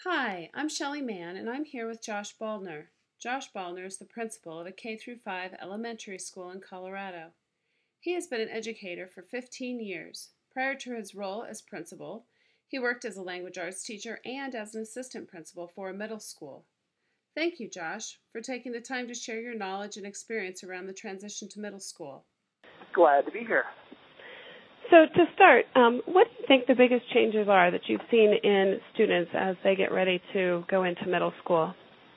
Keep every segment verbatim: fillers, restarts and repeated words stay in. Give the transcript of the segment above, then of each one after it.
Hi, I'm Shelley Mann, and I'm here with Josh Baldner. Josh Baldner is the principal of a K through five elementary school in Colorado. He has been an educator for fifteen years. Prior to his role as principal, he worked as a language arts teacher and as an assistant principal for a middle school. Thank you, Josh, for taking the time to share your knowledge and experience around the transition to middle school. Glad to be here. So to start, um, what do you think the biggest changes are that you've seen in students as they get ready to go into middle school?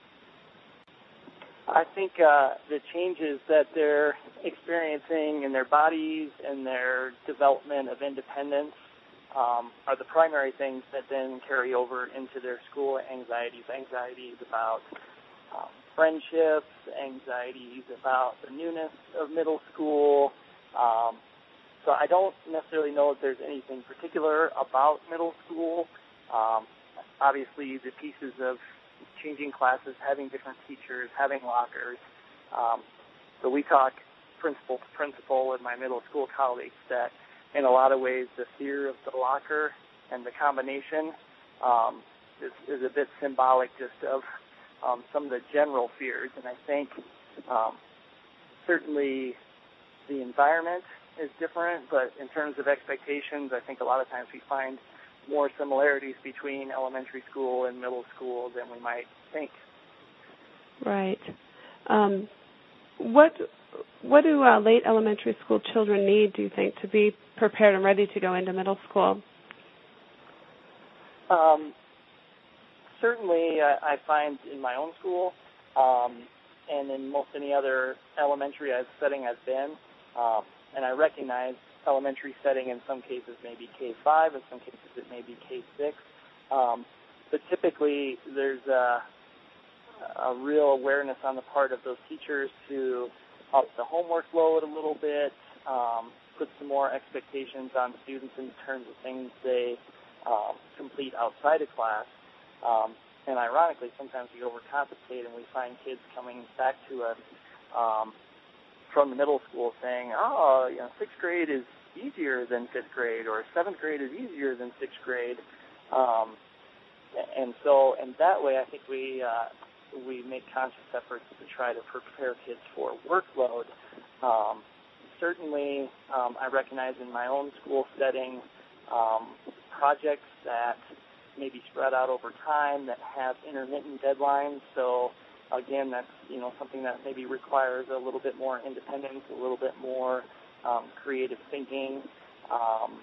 I think uh, the changes that they're experiencing in their bodies and their development of independence um, are the primary things that then carry over into their school anxieties, anxieties about um, friendships, anxieties about the newness of middle school. Um, So I don't necessarily know if there's anything particular about middle school. Um, obviously, the pieces of changing classes, having different teachers, having lockers. Um, so we talk principal to principal with my middle school colleagues that in a lot of ways the fear of the locker and the combination um, is, is a bit symbolic just of um, some of the general fears. And I think um, certainly the environment is different, but in terms of expectations, I think a lot of times we find more similarities between elementary school and middle school than we might think. Right. Um, what what do uh, late elementary school children need, do you think, to be prepared and ready to go into middle school? Um, certainly, I, I find in my own school um, and in most any other elementary setting I've been, um, and I recognize elementary setting in some cases may be K five, in some cases it may be K six. Um, but typically there's a, a real awareness on the part of those teachers to up the homework load a little bit, um, put some more expectations on students in terms of things they um, complete outside of class. Um, and ironically, sometimes we overcompensate and we find kids coming back to us um, from the middle school saying, oh, you know, sixth grade is easier than fifth grade, or seventh grade is easier than sixth grade. Um, and so, and that way, I think we uh, we make conscious efforts to try to prepare kids for workload. Um, certainly, um, I recognize in my own school setting um, projects that may be spread out over time that have intermittent deadlines. So again, that's, you know, something that maybe requires a little bit more independence, a little bit more um, creative thinking. Um,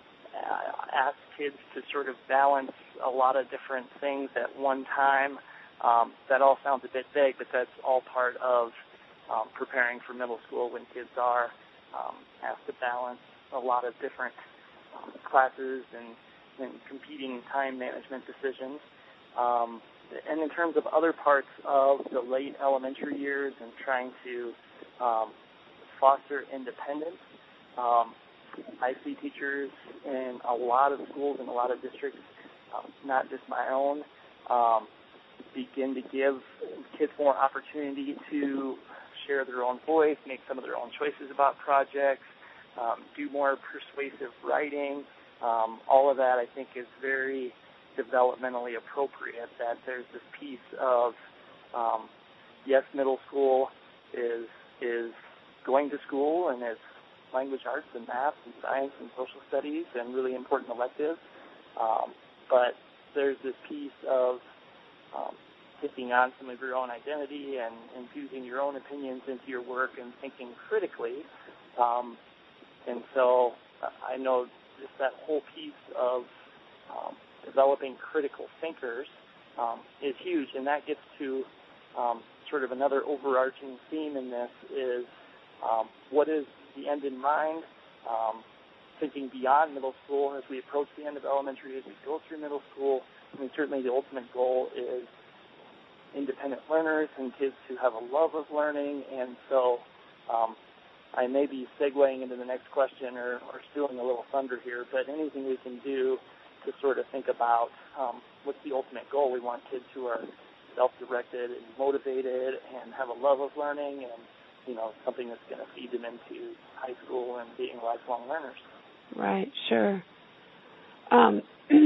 ask kids to sort of balance a lot of different things at one time. Um, that all sounds a bit vague, but that's all part of um, preparing for middle school when kids are um, asked to balance a lot of different um, classes and, and competing time management decisions. Um, And in terms of other parts of the late elementary years and trying to um, foster independence, um, I see teachers in a lot of schools and a lot of districts, um, not just my own, um, begin to give kids more opportunity to share their own voice, make some of their own choices about projects, um, do more persuasive writing. Um, all of that, I think, is very developmentally appropriate, that there's this piece of, um, yes, middle school is is going to school and it's language arts and math and science and social studies and really important electives, um, but there's this piece of um, taking on some of your own identity and infusing your own opinions into your work and thinking critically, um, and so I know just that whole piece of um, developing critical thinkers um, is huge, and that gets to um, sort of another overarching theme in this is um, what is the end in mind, um, thinking beyond middle school as we approach the end of elementary, as we go through middle school. I mean, certainly the ultimate goal is independent learners and kids who have a love of learning, and so um, I may be segueing into the next question or, or stealing a little thunder here, but anything we can do to sort of think about um, what's the ultimate goal. We want kids who are self-directed and motivated and have a love of learning and, you know, something that's going to feed them into high school and being lifelong learners. Right, sure. Um,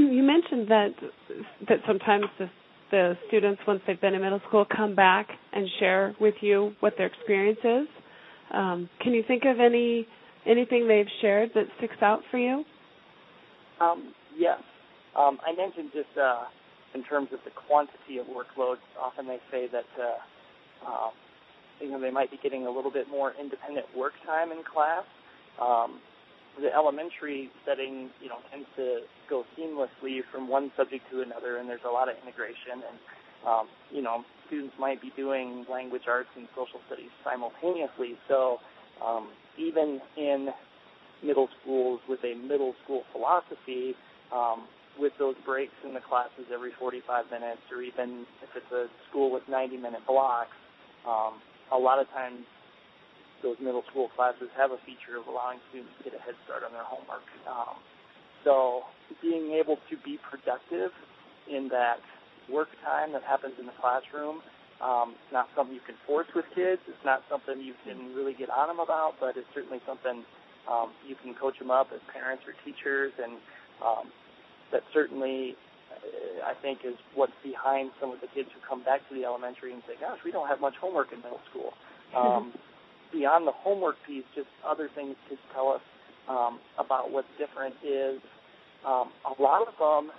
you mentioned that that sometimes the, the students, once they've been in middle school, come back and share with you what their experience is. Um, can you think of any anything they've shared that sticks out for you? Um, yes. Um, I mentioned just uh, in terms of the quantity of workload, often they say that uh, uh, you know, they might be getting a little bit more independent work time in class. Um, the elementary setting, you know, tends to go seamlessly from one subject to another, and there's a lot of integration. And, um, you know, students might be doing language arts and social studies simultaneously. So um, even in middle schools with a middle school philosophy, um, with those breaks in the classes every forty-five minutes, or even if it's a school with ninety-minute blocks, um, a lot of times those middle school classes have a feature of allowing students to get a head start on their homework. Um, so being able to be productive in that work time that happens in the classroom, um, it's not something you can force with kids. It's not something you can really get on them about, but it's certainly something um, you can coach them up as parents or teachers, and um, that certainly, uh, I think, is what's behind some of the kids who come back to the elementary and say, gosh, we don't have much homework in middle school. Um, beyond the homework piece, just other things kids tell us um, about what's different is um, a lot of them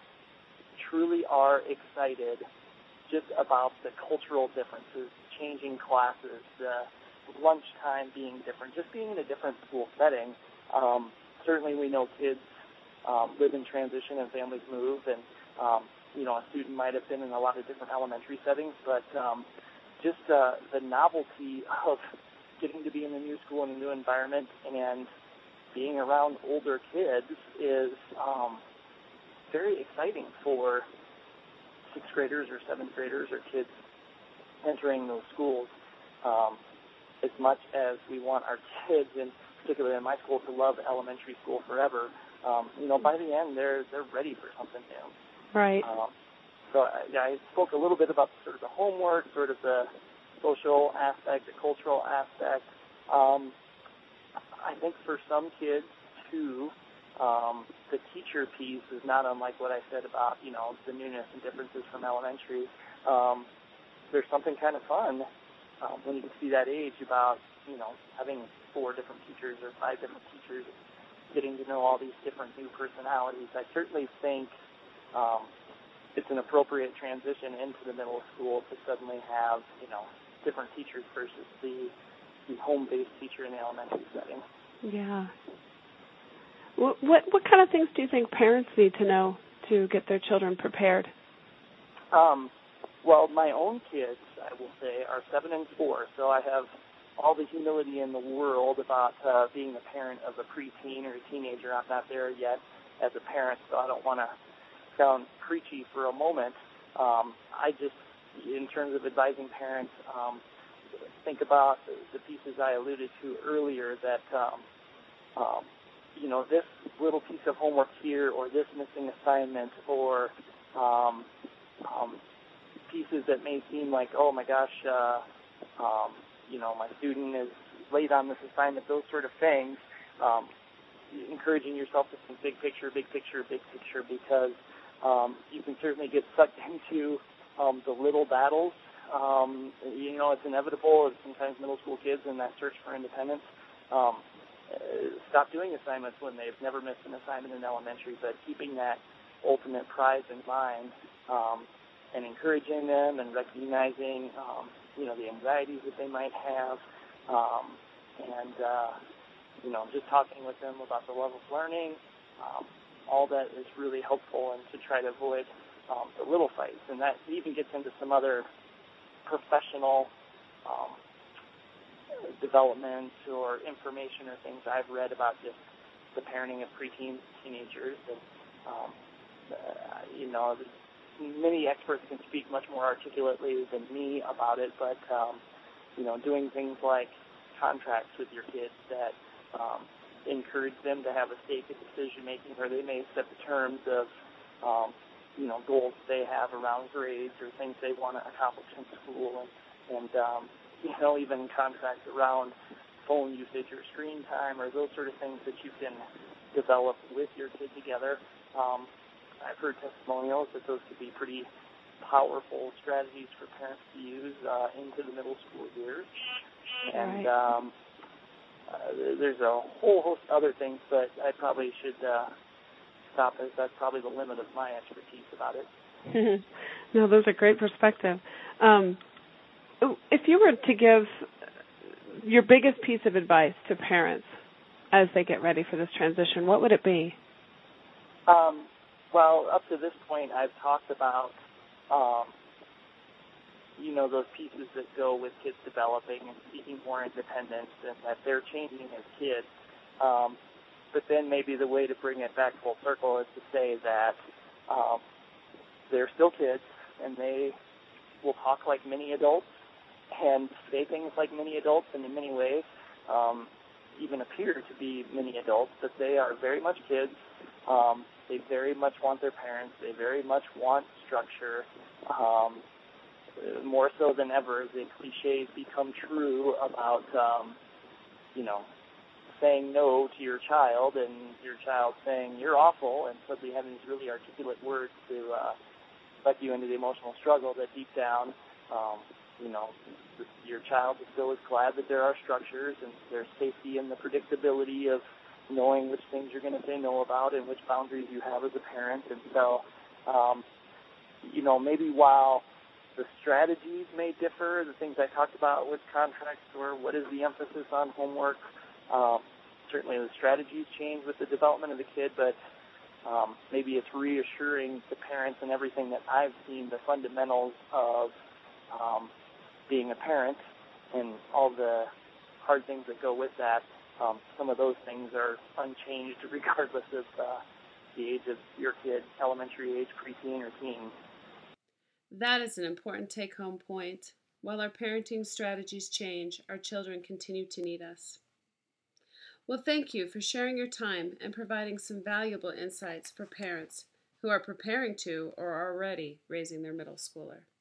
truly are excited just about the cultural differences, changing classes, the lunchtime being different, just being in a different school setting. Um, certainly we know kids um, live in transition and families move, and um, you know, a student might have been in a lot of different elementary settings, but um, just uh, the novelty of getting to be in a new school and a new environment and being around older kids is um, very exciting for sixth graders or seventh graders or kids entering those schools. Um, as much as we want our kids, and particularly in my school, to love elementary school forever, um, you know, by the end they're they're ready for something new. Right. Um, so I, I spoke a little bit about sort of the homework, sort of the social aspect, the cultural aspect. Um, I think for some kids, too, um, the teacher piece is not unlike what I said about, you know, the newness and differences from elementary. Um, there's something kind of fun um, when you get to be that age about, you know, having four different teachers or five different teachers, getting to know all these different new personalities. I certainly think um, it's an appropriate transition into the middle school to suddenly have, you know, different teachers versus the, the home-based teacher in the elementary setting. Yeah. What, what what kind of things do you think parents need to know to get their children prepared? Um, well, my own kids, I will say, are seven and four, so I have all the humility in the world about uh, being a parent of a preteen or a teenager. I'm not there yet as a parent, so I don't want to sound preachy for a moment. Um, I just, in terms of advising parents, um, think about the pieces I alluded to earlier, that, um, um, you know, this little piece of homework here, or this missing assignment, or um, um, pieces that may seem like, oh my gosh, uh, um, you know, my student is late on this assignment, those sort of things, um, encouraging yourself to think big picture, big picture, big picture, because um, you can certainly get sucked into um, the little battles. Um, you know, it's inevitable, sometimes middle school kids in that search for independence um, uh, stop doing assignments when they've never missed an assignment in elementary, but keeping that ultimate prize in mind um, and encouraging them and recognizing, um, you know, the anxieties that they might have, um, and, uh, you know, just talking with them about the love of learning, um, all that is really helpful, and to try to avoid um, the little fights. And that even gets into some other professional um, development or information or things I've read about just the parenting of preteens, teenagers, and um, uh, you know, many experts can speak much more articulately than me about it, but um, you know, doing things like contracts with your kids that um, encourage them to have a stake in decision making, where they may set the terms of um, you know, goals they have around grades or things they want to accomplish in school, and, and um, you know, even contracts around phone usage or screen time, or those sort of things that you can develop with your kid together. Um, I've heard testimonials that those could be pretty powerful strategies for parents to use uh, into the middle school years. And Right. um, uh, there's a whole host of other things, but I probably should uh, stop as that's probably the limit of my expertise about it. No, those are great perspective. Um, if you were to give your biggest piece of advice to parents as they get ready for this transition, what would it be? Um, well, up to this point, I've talked about, um, you know, those pieces that go with kids developing and seeking more independence and that they're changing as kids. Um, but then maybe the way to bring it back full circle is to say that um, they're still kids and they will talk like many adults and say things like many adults, and in many ways um, even appear to be many adults, but they are very much kids. Um, they very much want their parents. They very much want structure. Um, more so than ever, the cliches become true about, um, you know, saying no to your child and your child saying you're awful and suddenly having these really articulate words to uh, suck you into the emotional struggle that deep down, um, you know, your child is still is glad that there are structures and there's safety in the predictability of knowing which things you're going to say no about and which boundaries you have as a parent. And so, um, you know, maybe while the strategies may differ, the things I talked about with contracts or what is the emphasis on homework, um, certainly the strategies change with the development of the kid, but um, maybe it's reassuring the parents and everything that I've seen, the fundamentals of um, being a parent and all the hard things that go with that. Um, some of those things are unchanged regardless of uh, the age of your kid, elementary age, preteen, or teen. That is an important take-home point. While our parenting strategies change, our children continue to need us. Well, thank you for sharing your time and providing some valuable insights for parents who are preparing to or are already raising their middle schooler.